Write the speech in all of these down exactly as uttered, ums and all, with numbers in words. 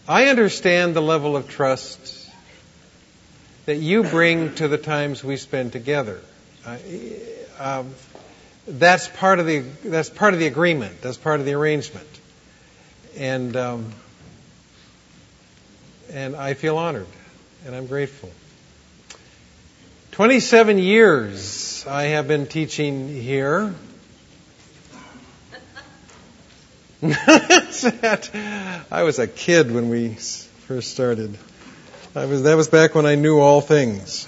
I understand the level of trust that you bring to the times we spend together. Uh, um, that's part of the that's part of the agreement. That's part of the arrangement, and um, and I feel honored, and I'm grateful. Twenty-seven years I have been teaching here. I was a kid when we first started. I was, that was back when I knew all things.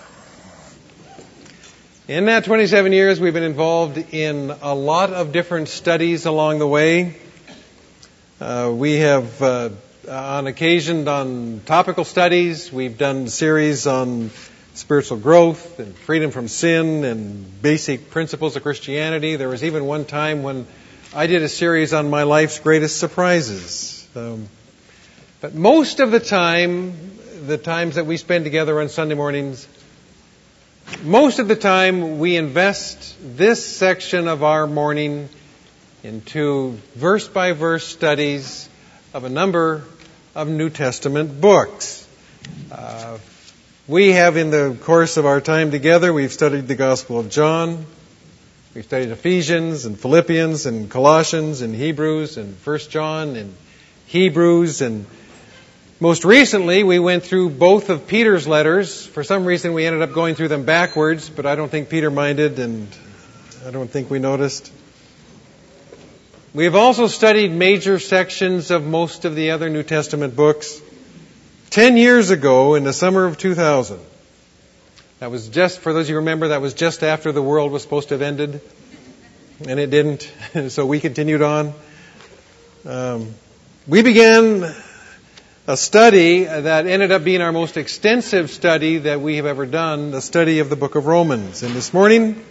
In that twenty-seven years, we've been involved in a lot of different studies along the way. Uh, we have, uh, on occasion, done topical studies. We've done series on spiritual growth and freedom from sin and basic principles of Christianity. There was even one time when I did a series on my life's greatest surprises. Um, but most of the time, the times that we spend together on Sunday mornings, most of the time we invest this section of our morning into verse-by-verse studies of a number of New Testament books. Uh, we have, in the course of our time together, we've studied the Gospel of John. We've studied Ephesians and Philippians and Colossians and Hebrews and First John and Hebrews, and most recently we went through both of Peter's letters. For some reason we ended up going through them backwards, but I don't think Peter minded, and I don't think we noticed. We have also studied major sections of most of the other New Testament books. Ten years ago, in the summer of two thousand, that was just, for those of you who remember, that was just after the world was supposed to have ended, and it didn't, so we continued on. Um, we began a study that ended up being our most extensive study that we have ever done, the study of the book of Romans. And this morning,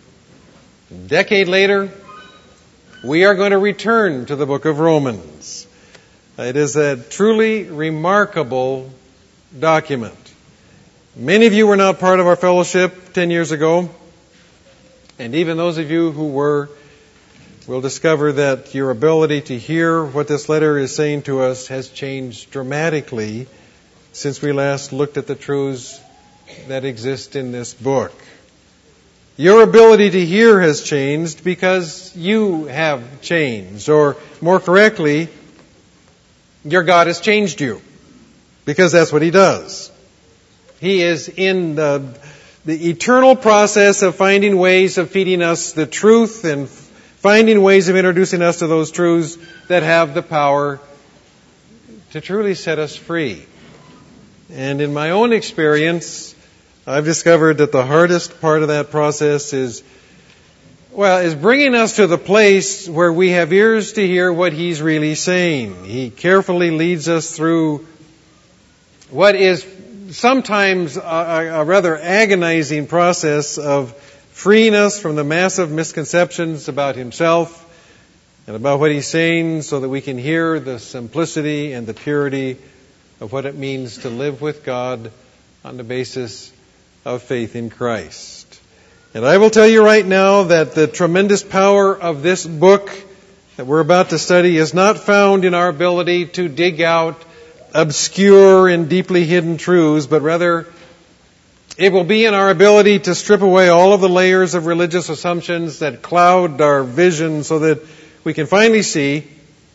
a decade later, we are going to return to the book of Romans. It is a truly remarkable document. Many of you were not part of our fellowship ten years ago, and even those of you who were will discover that your ability to hear what this letter is saying to us has changed dramatically since we last looked at the truths that exist in this book. Your ability to hear has changed because you have changed, or more correctly, your God has changed you, because that's what He does. He is in the, the eternal process of finding ways of feeding us the truth and finding ways of introducing us to those truths that have the power to truly set us free. And in my own experience, I've discovered that the hardest part of that process is, well, is bringing us to the place where we have ears to hear what He's really saying. He carefully leads us through what is sometimes a, a rather agonizing process of freeing us from the massive misconceptions about Himself and about what He's saying, so that we can hear the simplicity and the purity of what it means to live with God on the basis of faith in Christ. And I will tell you right now that the tremendous power of this book that we're about to study is not found in our ability to dig out obscure and deeply hidden truths, but rather it will be in our ability to strip away all of the layers of religious assumptions that cloud our vision, so that we can finally see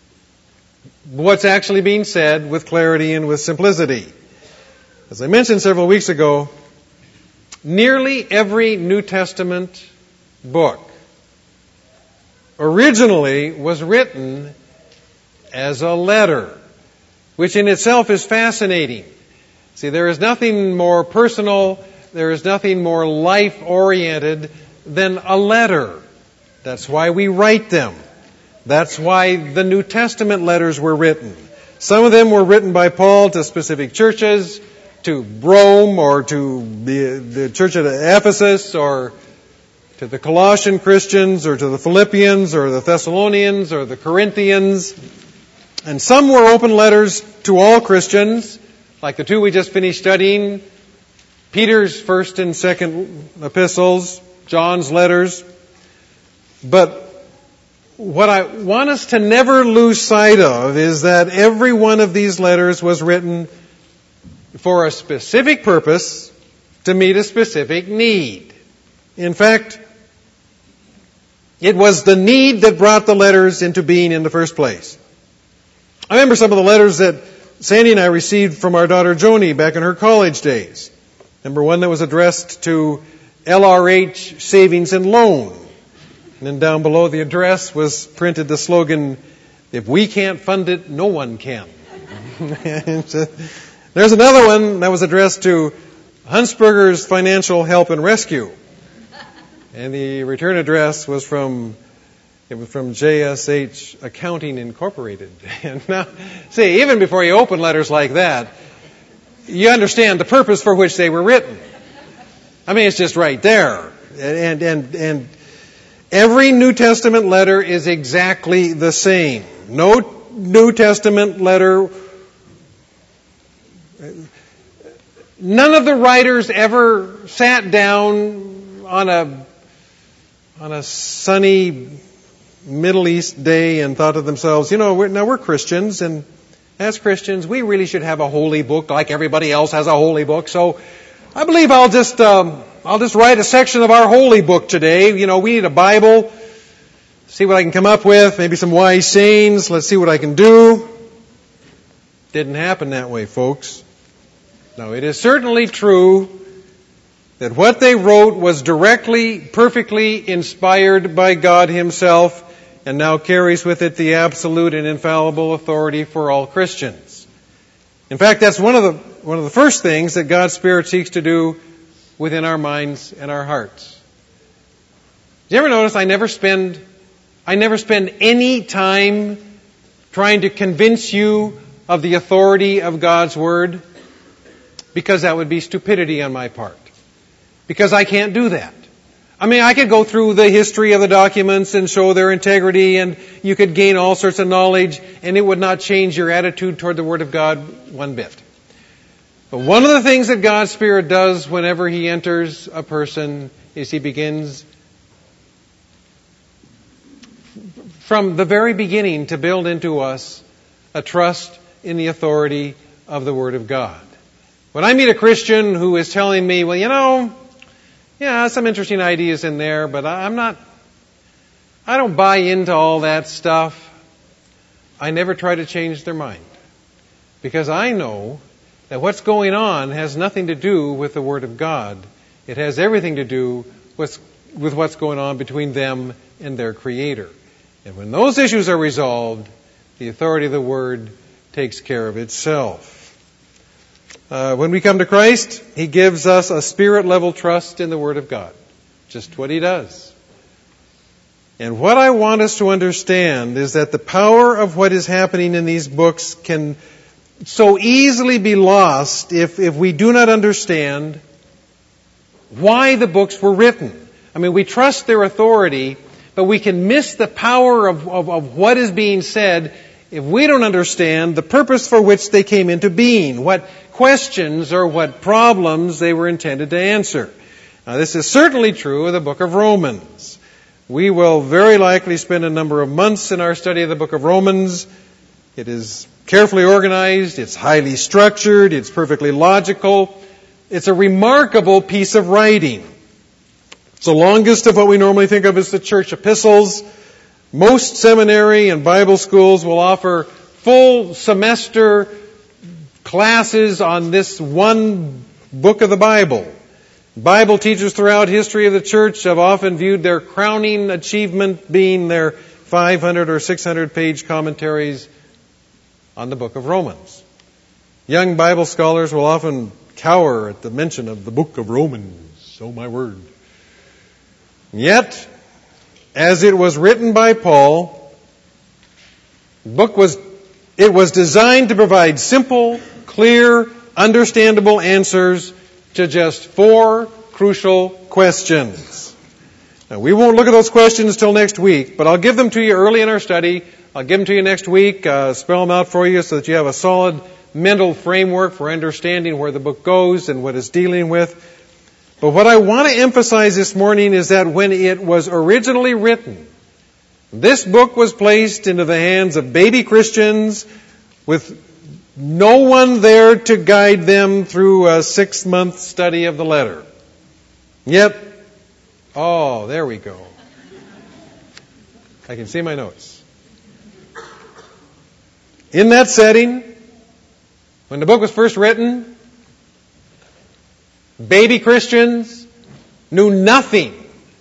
what's actually being said with clarity and with simplicity. As I mentioned several weeks ago, nearly every New Testament book originally was written as a letter, which in itself is fascinating. See, there is nothing more personal, there is nothing more life-oriented than a letter. That's why we write them. That's why the New Testament letters were written. Some of them were written by Paul to specific churches, to Rome, or to the, the church at Ephesus, or to the Colossian Christians, or to the Philippians, or the Thessalonians, or the Corinthians. And some were open letters to all Christians, like the two we just finished studying, Peter's first and second epistles, John's letters. But what I want us to never lose sight of is that every one of these letters was written for a specific purpose to meet a specific need. In fact, it was the need that brought the letters into being in the first place. I remember some of the letters that Sandy and I received from our daughter Joni back in her college days. Remember one that was addressed to L R H Savings and Loan. And then down below the address was printed the slogan, "If we can't fund it, no one can." There's another one that was addressed to Huntsberger's Financial Help and Rescue. And the return address was from it was from J S H Accounting Incorporated. And now, see, even before you open letters like that, you understand the purpose for which they were written. I mean, it's just right there. And and and every New Testament letter is exactly the same. No New Testament letter. None of the writers ever sat down on a on a sunny Middle East day and thought to themselves, you know, we're, now we're Christians, and as Christians, we really should have a holy book like everybody else has a holy book. So I believe I'll just um, I'll just write a section of our holy book today. You know, we need a Bible. See what I can come up with. Maybe some wise sayings. Let's see what I can do. Didn't happen that way, folks. Now, it is certainly true that what they wrote was directly, perfectly inspired by God Himself, and now carries with it the absolute and infallible authority for all Christians. In fact, that's one of the one of the first things that God's Spirit seeks to do within our minds and our hearts. Do you ever notice I never spend I never spend any time trying to convince you of the authority of God's Word? Because that would be stupidity on my part. Because I can't do that. I mean, I could go through the history of the documents and show their integrity, and you could gain all sorts of knowledge, and it would not change your attitude toward the Word of God one bit. But one of the things that God's Spirit does whenever He enters a person is He begins from the very beginning to build into us a trust in the authority of the Word of God. When I meet a Christian who is telling me, well, you know, yeah, some interesting ideas in there, but I'm not, I don't buy into all that stuff. I never try to change their mind. Because I know that what's going on has nothing to do with the Word of God. It has everything to do with, with what's going on between them and their Creator. And when those issues are resolved, the authority of the Word takes care of itself. Uh, when we come to Christ, He gives us a spirit-level trust in the Word of God. Just what He does. And what I want us to understand is that the power of what is happening in these books can so easily be lost if, if we do not understand why the books were written. I mean, we trust their authority, but we can miss the power of, of, of what is being said if we don't understand the purpose for which they came into being, what questions or what problems they were intended to answer. Now, this is certainly true of the book of Romans. We will very likely spend a number of months in our study of the book of Romans. It is carefully organized, it's highly structured, it's perfectly logical. It's a remarkable piece of writing. It's the longest of what we normally think of as the church epistles. Most seminary and Bible schools will offer full semester classes on this one book of the Bible. Bible teachers throughout history of the church have often viewed their crowning achievement being their five hundred or six hundred page commentaries on the book of Romans. Young Bible scholars will often cower at the mention of the book of Romans. Oh, my word. Yet, as it was written by Paul, the book was, it was designed to provide simple, clear, understandable answers to just four crucial questions. Now, we won't look at those questions till next week, but I'll give them to you early in our study. I'll give them to you next week, uh, spell them out for you so that you have a solid mental framework for understanding where the book goes and what it's dealing with. But what I want to emphasize this morning is that when it was originally written, This book was placed into the hands of baby Christians with no one there to guide them through a six-month study of the letter. Yet, oh, there we go. I can see my notes. In that setting, when the book was first written, baby Christians knew nothing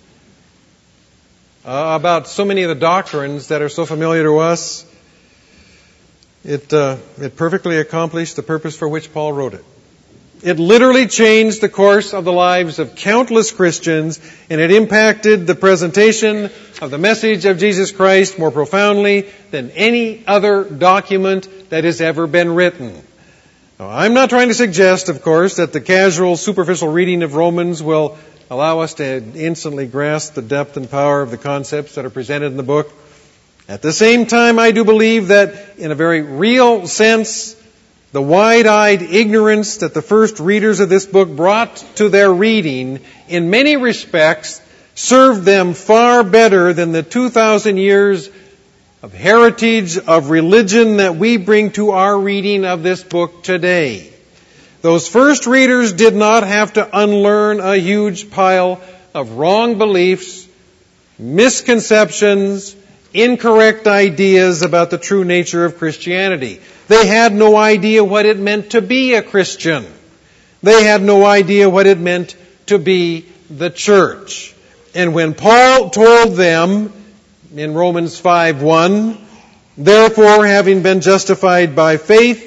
uh, about so many of the doctrines that are so familiar to us. It, uh, it perfectly accomplished the purpose for which Paul wrote it. It literally changed the course of the lives of countless Christians, and it impacted the presentation of the message of Jesus Christ more profoundly than any other document that has ever been written. Now, I'm not trying to suggest, of course, that the casual, superficial reading of Romans will allow us to instantly grasp the depth and power of the concepts that are presented in the book. At the same time, I do believe that, in a very real sense, the wide-eyed ignorance that the first readers of this book brought to their reading, in many respects, served them far better than the two thousand years of heritage of religion that we bring to our reading of this book today. Those first readers did not have to unlearn a huge pile of wrong beliefs, misconceptions, incorrect ideas about the true nature of Christianity. They had no idea what it meant to be a Christian. They had no idea what it meant to be the church. And when Paul told them in Romans five one, therefore, having been justified by faith,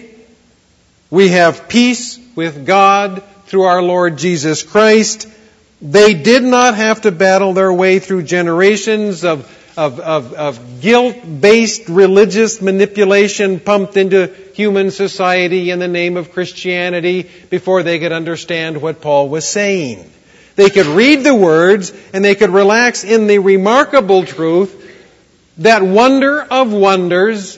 we have peace with God through our Lord Jesus Christ, they did not have to battle their way through generations of Of, of, of guilt-based religious manipulation pumped into human society in the name of Christianity before they could understand what Paul was saying. They could read the words and they could relax in the remarkable truth that wonder of wonders,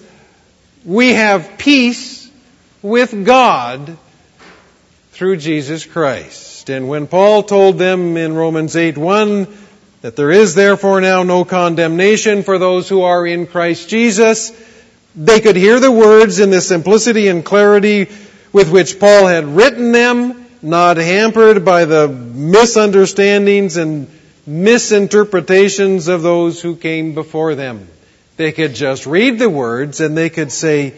we have peace with God through Jesus Christ. And when Paul told them in Romans eight one, that there is therefore now no condemnation for those who are in Christ Jesus, they could hear the words in the simplicity and clarity with which Paul had written them, not hampered by the misunderstandings and misinterpretations of those who came before them. They could just read the words and they could say,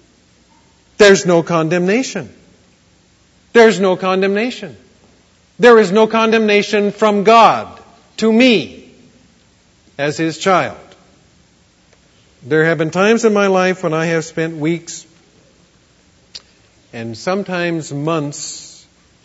there's no condemnation. There's no condemnation. There is no condemnation from God to me as His child. There have been times in my life when I have spent weeks and sometimes months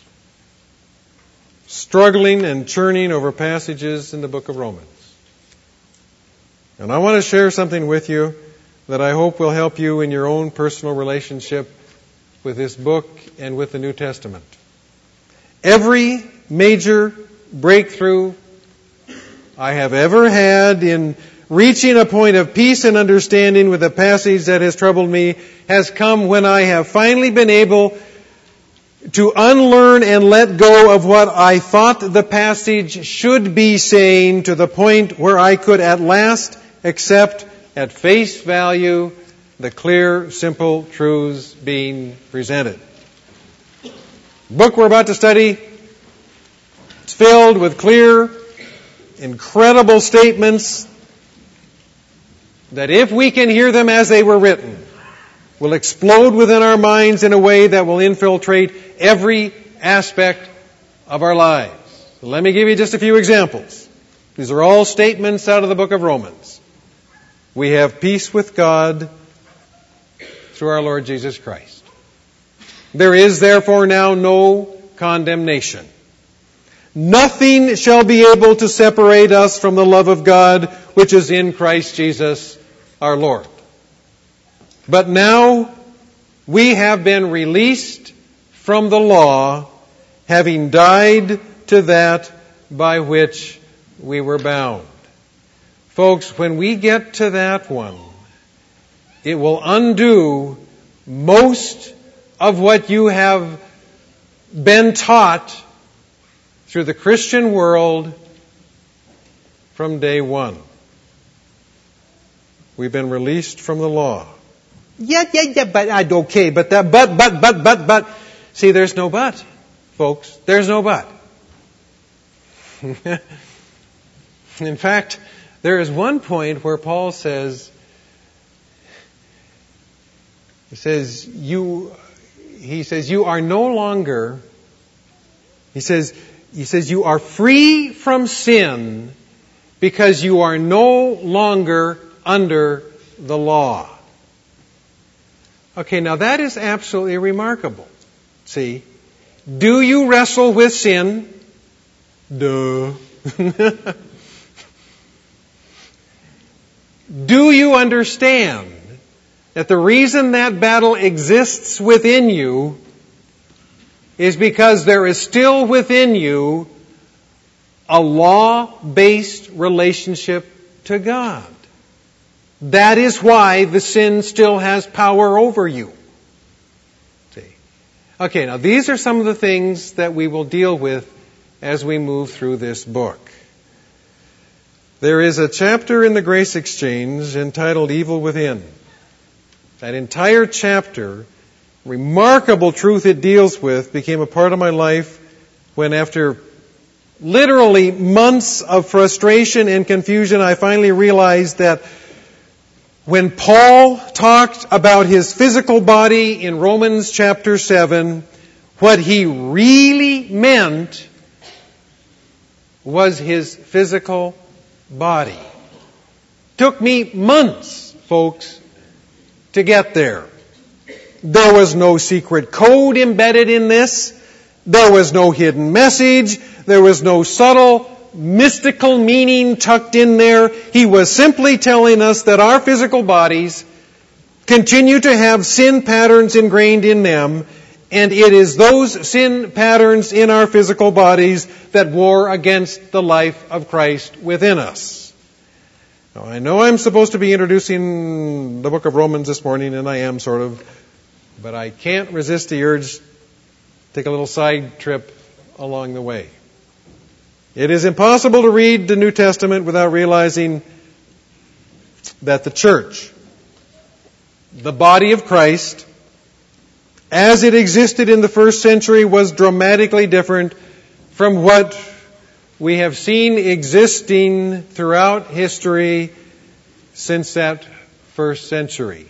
struggling and churning over passages in the book of Romans. And I want to share something with you that I hope will help you in your own personal relationship with this book and with the New Testament. Every major breakthrough I have ever had in reaching a point of peace and understanding with a passage that has troubled me has come when I have finally been able to unlearn and let go of what I thought the passage should be saying to the point where I could at last accept at face value the clear, simple truths being presented. The book we're about to study is filled with clear, incredible statements that, if we can hear them as they were written, will explode within our minds in a way that will infiltrate every aspect of our lives. So let me give you just a few examples. These are all statements out of the book of Romans. We have peace with God through our Lord Jesus Christ. There is therefore now no condemnation. Nothing shall be able to separate us from the love of God which is in Christ Jesus our Lord. But now we have been released from the law, having died to that by which we were bound. Folks, when we get to that one, it will undo most of what you have been taught through the Christian world from day one. We've been released from the law. Yeah, yeah, yeah, but uh, okay, but that, but, but, but, but, but. See, there's no but, folks. There's no but. In fact, there is one point where Paul says, he says, you, he says, you are no longer, he says, he says, you are free from sin because you are no longer under the law. Okay, now that is absolutely remarkable. See? Do you wrestle with sin? Duh. Do you understand that the reason that battle exists within you is because there is still within you a law-based relationship to God? That is why the sin still has power over you. See? Okay, now these are some of the things that we will deal with as we move through this book. There is a chapter in the Grace Exchange entitled Evil Within. That entire chapter, remarkable truth it deals with, became a part of my life when, after literally months of frustration and confusion, I finally realized that when Paul talked about his physical body in Romans chapter seven, what he really meant was his physical body. Took me months, folks, to get there. There was no secret code embedded in this. There was no hidden message. There was no subtle mystical meaning tucked in there. He was simply telling us that our physical bodies continue to have sin patterns ingrained in them, and it is those sin patterns in our physical bodies that war against the life of Christ within us. Now, I know I'm supposed to be introducing the book of Romans this morning, and I am sort of, but I can't resist the urge to take a little side trip along the way. It is impossible to read the New Testament without realizing that the church, the body of Christ, as it existed in the first century, was dramatically different from what we have seen existing throughout history since that first century.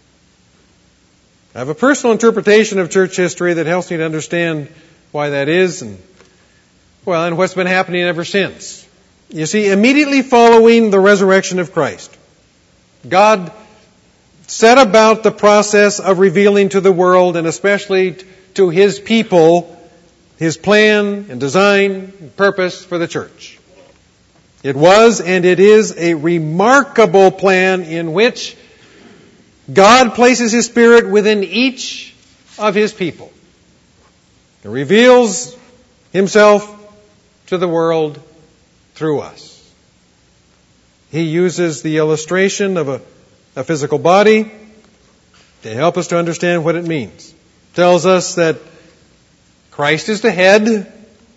I have a personal interpretation of church history that helps me to understand why that is, and well, and what's been happening ever since. You see, immediately following the resurrection of Christ, God set about the process of revealing to the world, and especially to His people, His plan and design and purpose for the church. It was and it is a remarkable plan in which God places His Spirit within each of His people. It reveals Himself to the world through us. He uses the illustration of a, a physical body to help us to understand what it means. Tells us that Christ is the head, and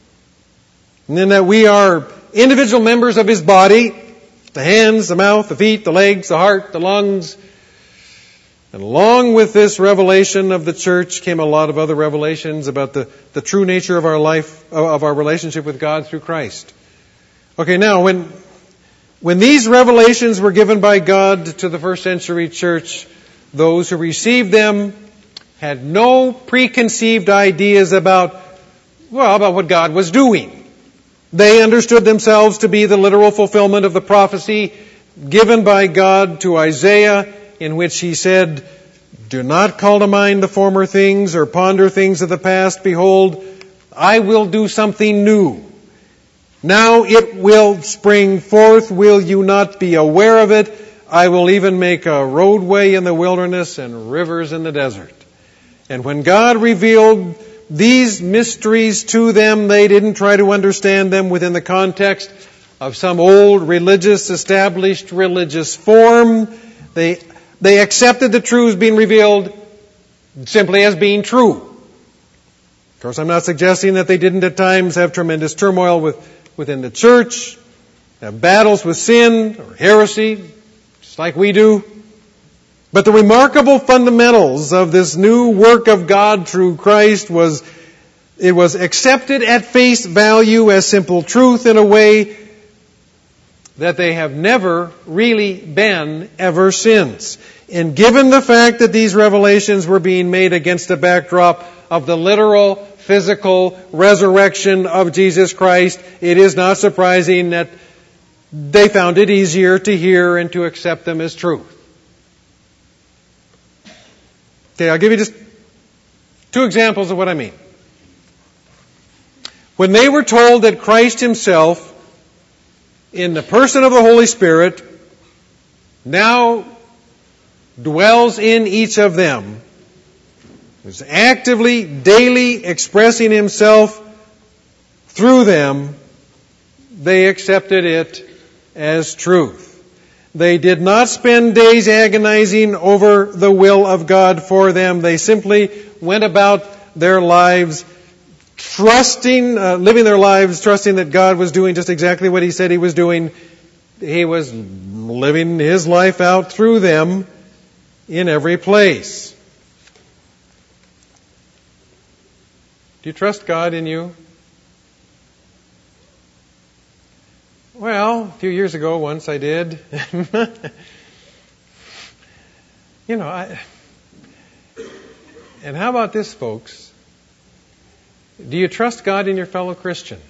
then that we are individual members of His body, the hands, the mouth, the feet, the legs, the heart, the lungs. And along with this revelation of the church came a lot of other revelations about the, the true nature of our life, of our relationship with God through Christ. Okay, now when, when these revelations were given by God to the first century church, those who received them had no preconceived ideas about, well, about what God was doing. They understood themselves to be the literal fulfillment of the prophecy given by God to Isaiah, in which He said, "Do not call to mind the former things or ponder things of the past. Behold, I will do something new. Now it will spring forth. Will you not be aware of it? I will even make a roadway in the wilderness and rivers in the desert." And when God revealed these mysteries to them, they didn't try to understand them within the context of some old religious, established religious form. They They accepted the truths being revealed simply as being true. Of course, I'm not suggesting that they didn't at times have tremendous turmoil with, within the church, have battles with sin or heresy, just like we do. But the remarkable fundamentals of this new work of God through Christ was, it was accepted at face value as simple truth in a way that they have never really been ever since. And given the fact that these revelations were being made against the backdrop of the literal, physical resurrection of Jesus Christ, it is not surprising that they found it easier to hear and to accept them as truth. Okay, I'll give you just two examples of what I mean. When they were told that Christ Himself, in the person of the Holy Spirit, now dwells in each of them, is actively, daily expressing Himself through them, they accepted it as truth. They did not spend days agonizing over the will of God for them. They simply went about their lives trusting, uh, living their lives trusting that God was doing just exactly what He said He was doing. He was living His life out through them in every place. Do you trust God in you? Well, a few years ago, once I did. you know, I, and how about this, folks? Do you trust God in your fellow Christian?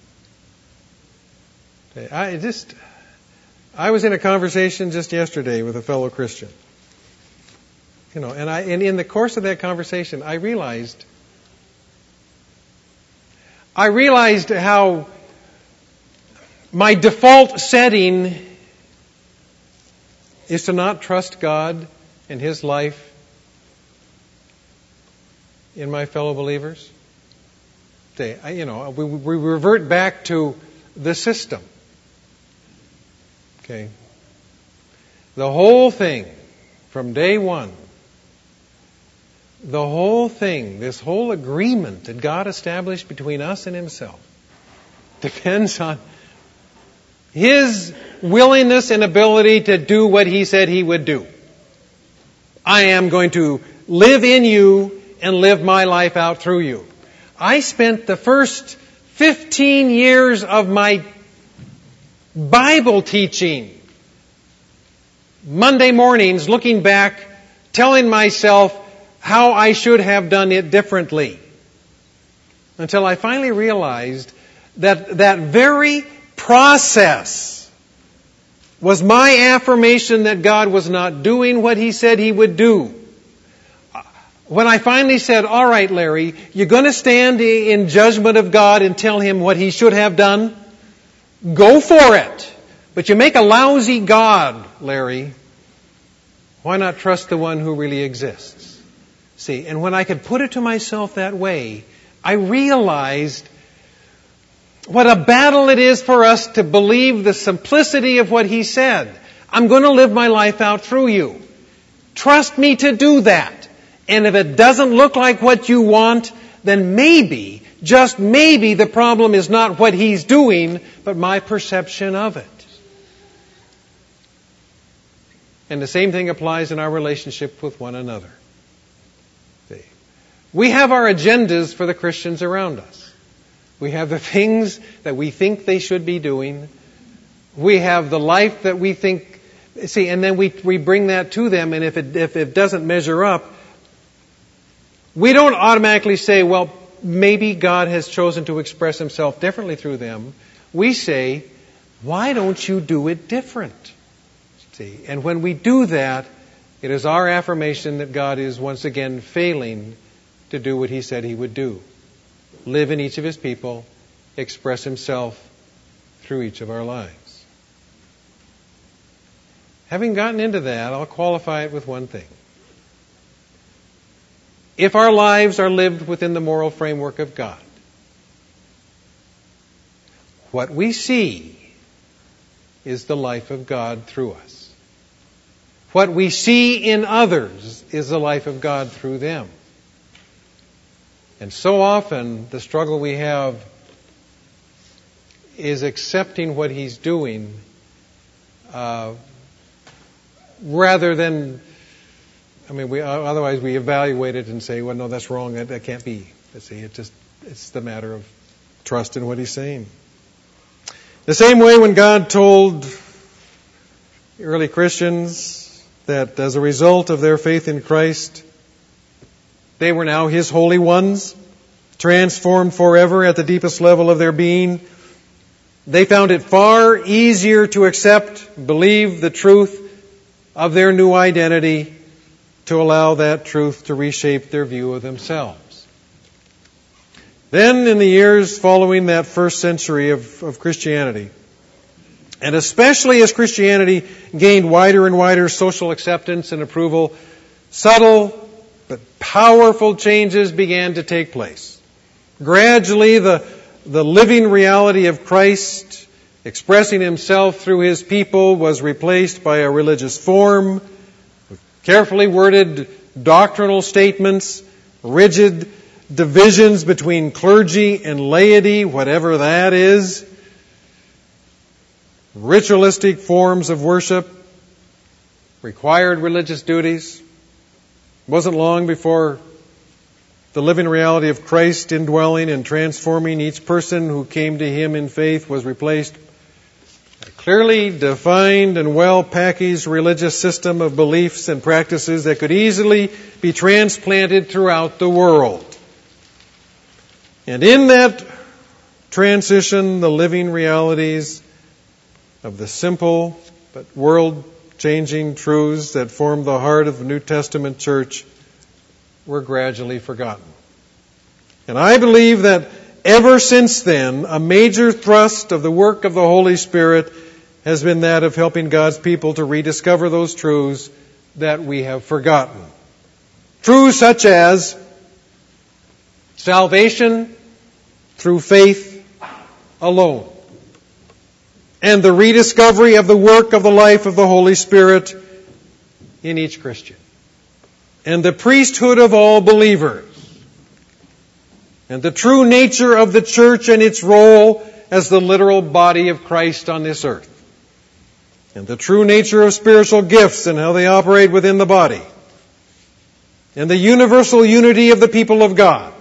I just, I was in a conversation just yesterday with a fellow Christian. You know, and I, and in the course of that conversation, I realized, I realized how my default setting is to not trust God and His life in my fellow believers. Say, I, you know, we, we revert back to the system. Okay. The whole thing, from day one, the whole thing, this whole agreement that God established between us and Himself, depends on His willingness and ability to do what He said He would do. I am going to live in you and live my life out through you. I spent the first fifteen years of my Bible teaching, Monday mornings, looking back, telling myself how I should have done it differently. Until I finally realized that that very process was my affirmation that God was not doing what He said He would do. When I finally said, all right, Larry, you're going to stand in judgment of God and tell Him what He should have done? Go for it. But you make a lousy God, Larry. Why not trust the one who really exists? See, and when I could put it to myself that way, I realized what a battle it is for us to believe the simplicity of what He said. I'm going to live my life out through you. Trust me to do that. And if it doesn't look like what you want, then maybe, just maybe, the problem is not what He's doing, but my perception of it. And the same thing applies in our relationship with one another. See? We have our agendas for the Christians around us. We have the things that we think they should be doing. We have the life that we think, see, and then we, we bring that to them, and if it, if it doesn't measure up, we don't automatically say, well, maybe God has chosen to express Himself differently through them. We say, why don't you do it different? See, and when we do that, it is our affirmation that God is once again failing to do what He said He would do. Live in each of His people, express Himself through each of our lives. Having gotten into that, I'll qualify it with one thing. If our lives are lived within the moral framework of God, what we see is the life of God through us. What we see in others is the life of God through them. And so often, the struggle we have is accepting what He's doing uh, rather than, I mean, we, otherwise we evaluate it and say, well, no, that's wrong. That, that can't be. See, it just, it's the matter of trust in what he's saying. The same way when God told early Christians that as a result of their faith in Christ, they were now His holy ones, transformed forever at the deepest level of their being. They found it far easier to accept, believe the truth of their new identity, to allow that truth to reshape their view of themselves. Then, in the years following that first century of, of Christianity, and especially as Christianity gained wider and wider social acceptance and approval, subtle but powerful changes began to take place. Gradually, the, the living reality of Christ, expressing Himself through His people, was replaced by a religious form, with carefully worded doctrinal statements, rigid divisions between clergy and laity, whatever that is, ritualistic forms of worship, required religious duties. It wasn't long before the living reality of Christ indwelling and transforming each person who came to Him in faith was replaced by a clearly defined and well-packaged religious system of beliefs and practices that could easily be transplanted throughout the world. And in that transition, the living realities of the simple but world-changing truths that form the heart of the New Testament church were gradually forgotten. And I believe that ever since then, a major thrust of the work of the Holy Spirit has been that of helping God's people to rediscover those truths that we have forgotten. Truths such as salvation through faith alone, and the rediscovery of the work of the life of the Holy Spirit in each Christian, and the priesthood of all believers, and the true nature of the church and its role as the literal body of Christ on this earth, and the true nature of spiritual gifts and how they operate within the body, and the universal unity of the people of God,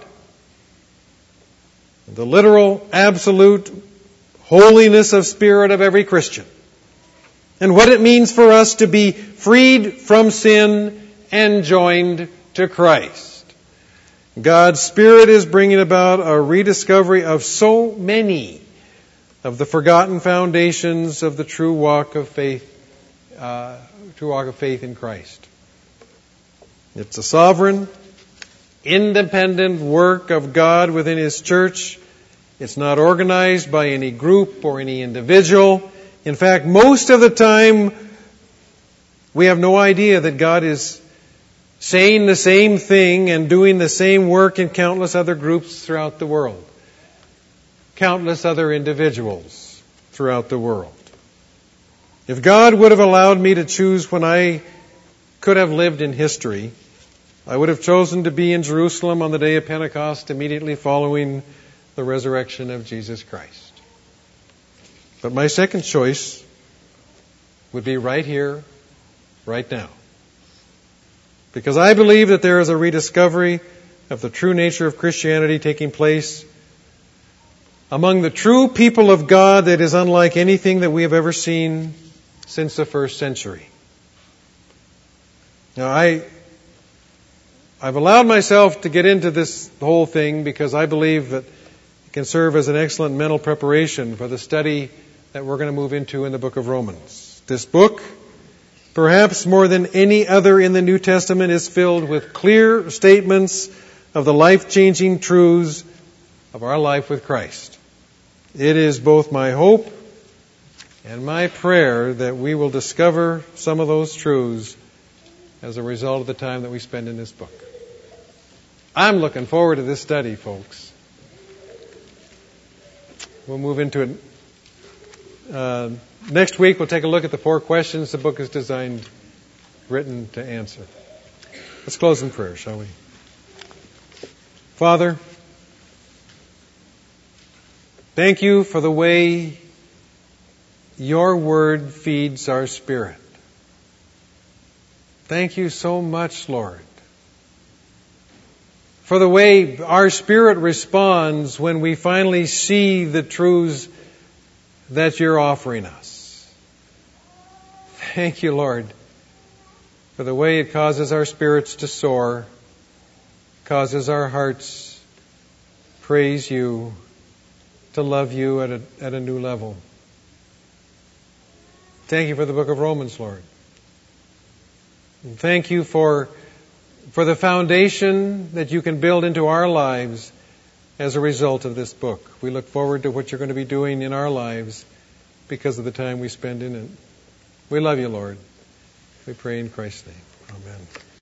and the literal, absolute holiness of spirit of every Christian, and what it means for us to be freed from sin and joined to Christ. God's Spirit is bringing about a rediscovery of so many of the forgotten foundations of the true walk of faith, uh, true walk of faith in Christ. It's a sovereign, independent work of God within His church. It's not organized by any group or any individual. In fact, most of the time, we have no idea that God is saying the same thing and doing the same work in countless other groups throughout the world. Countless other individuals throughout the world. If God would have allowed me to choose when I could have lived in history, I would have chosen to be in Jerusalem on the day of Pentecost immediately following the resurrection of Jesus Christ. But my second choice would be right here, right now. Because I believe that there is a rediscovery of the true nature of Christianity taking place among the true people of God that is unlike anything that we have ever seen since the first century. Now, I, I've allowed myself to get into this whole thing because I believe that it can serve as an excellent mental preparation for the study that we're going to move into in the book of Romans. This book, perhaps more than any other in the New Testament, is filled with clear statements of the life-changing truths of our life with Christ. It is both my hope and my prayer that we will discover some of those truths as a result of the time that we spend in this book. I'm looking forward to this study, folks. We'll move into it. Uh, next week, we'll take a look at the four questions the book is designed, written to answer. Let's close in prayer, shall we? Father, thank you for the way your word feeds our spirit. Thank you so much, Lord, for the way our spirit responds when we finally see the truths that you're offering us. Thank you, Lord, for the way it causes our spirits to soar, causes our hearts praise you, to love you at a, at a new level. Thank you for the book of Romans, Lord. And thank you for, for the foundation that you can build into our lives as a result of this book. We look forward to what you're going to be doing in our lives because of the time we spend in it. We love you, Lord. We pray in Christ's name. Amen.